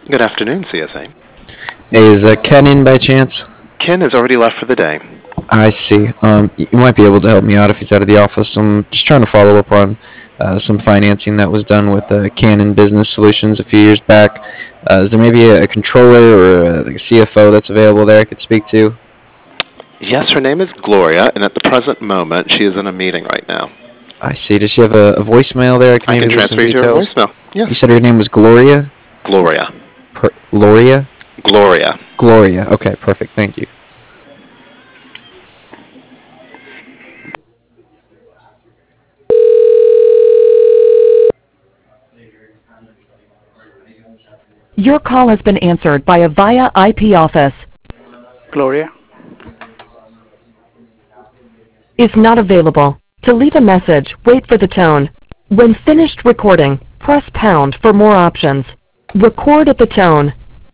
Good afternoon, CSA. Hey, is Ken in by chance? Ken has already left for the day. I see. You might be able to help me out if he's out of the office. I'm just trying to follow up on some financing that was done with Canon Business Solutions a few years back. Is there maybe a controller or like a CFO that's available there I could speak to? Yes, her name is Gloria, and at the present moment, she is in a meeting right now. I see. Does she have a voicemail there? I can I maybe can leave some transfer you to her details. voicemail. Yes. You said her name was Gloria? Gloria. Gloria? Gloria. Gloria. Okay, perfect. Thank you. Your call has been answered by a VIA IP office. Gloria? Is not available. To leave a message, wait for the tone. When finished recording, press pound for more options. Record at the tone.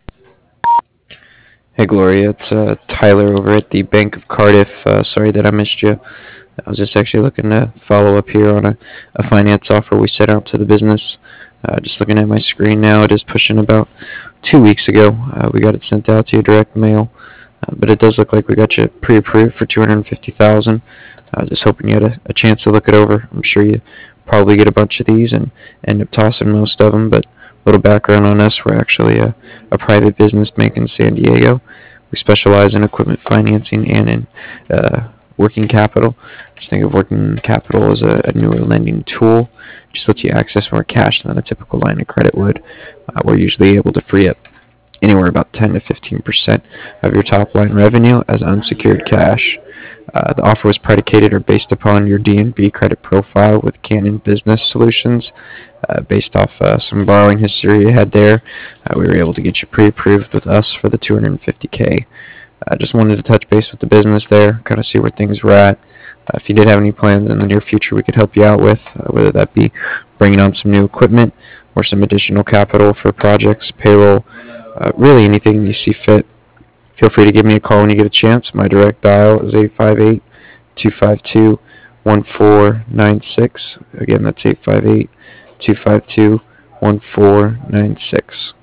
Hey, Gloria. It's Tyler over at the Bank of Cardiff. Sorry that I missed you. I was just actually looking to follow up here on a finance offer we sent out to the business. Just looking at my screen now, it is pushing about 2 weeks ago. We got it sent out to you direct mail, but it does look like we got you pre-approved for 250,000. Just hoping you had a chance to look it over. I'm sure you probably get a bunch of these and end up tossing most of them. But a little background on us: we're actually a private business bank in San Diego. We specialize in equipment financing and in working capital. Just think of working capital as a newer lending tool. Just lets you access more cash than a typical line of credit would. We're usually able to free up anywhere about 10 to 15% of your top line revenue as unsecured cash. The offer was predicated or based upon your DNB credit profile with Canon Business Solutions. Based off some borrowing history you had there, we were able to get you pre-approved with us for the 250K. I just wanted to touch base with the business there, kind of see where things were at. If you did have any plans in the near future we could help you out with, whether that be bringing on some new equipment or some additional capital for projects, payroll, really anything you see fit. Feel free to give me a call when you get a chance. My direct dial is 858-252-1496. Again, that's 858-252-1496.